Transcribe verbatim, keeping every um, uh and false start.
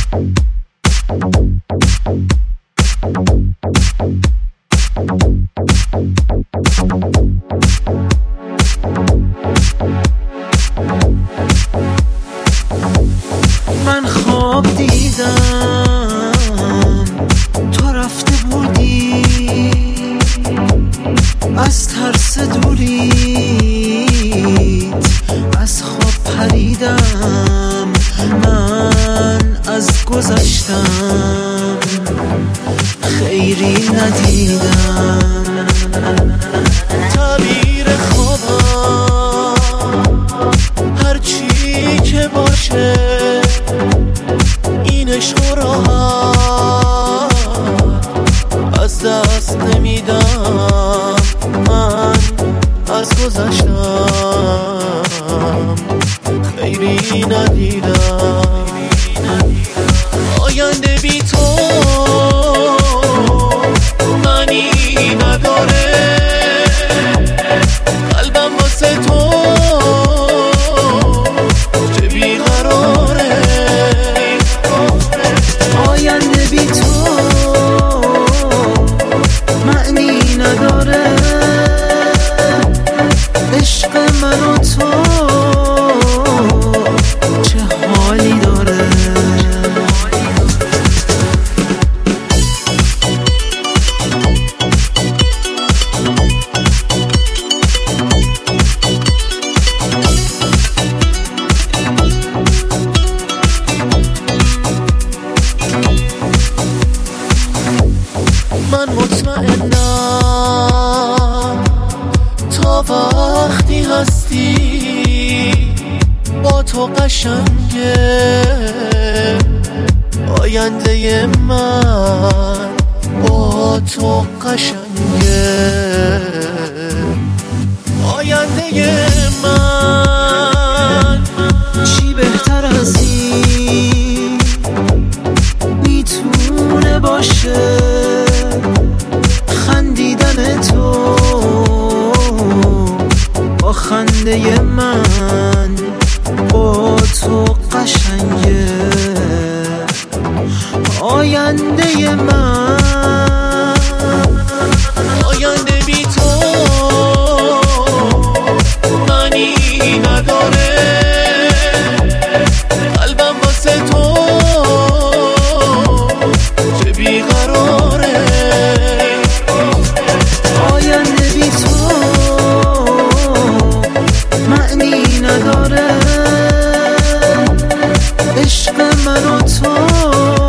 من خواب دیدم تو رفته بودی، از ترس دوریت از خواب پریدم. من از گذشتم خیری ندیدم. تعبیر خوابم هرچی که باشه، این عشق راحت از دست نمیدم. من از گذشتم خیری ندیدم. آینده بی تو معنی نداره، قلبم واسه تو چه بیقراره. آینده بی تو معنی نداره، عشق من و تو چه حالی داره. من مطمئنم تا وقتی هستی با تو قشنگه. آینده من با تو قشنگه. آینده من چی بهتر از این میتونه باشه؟ خندیدن تو با خنده من با تو قشنگه. آینده من آینده بی تو معنی نداره، قلبم واسه تو چه بیقراره. آینده بی تو معنی نداره، عشق من و تو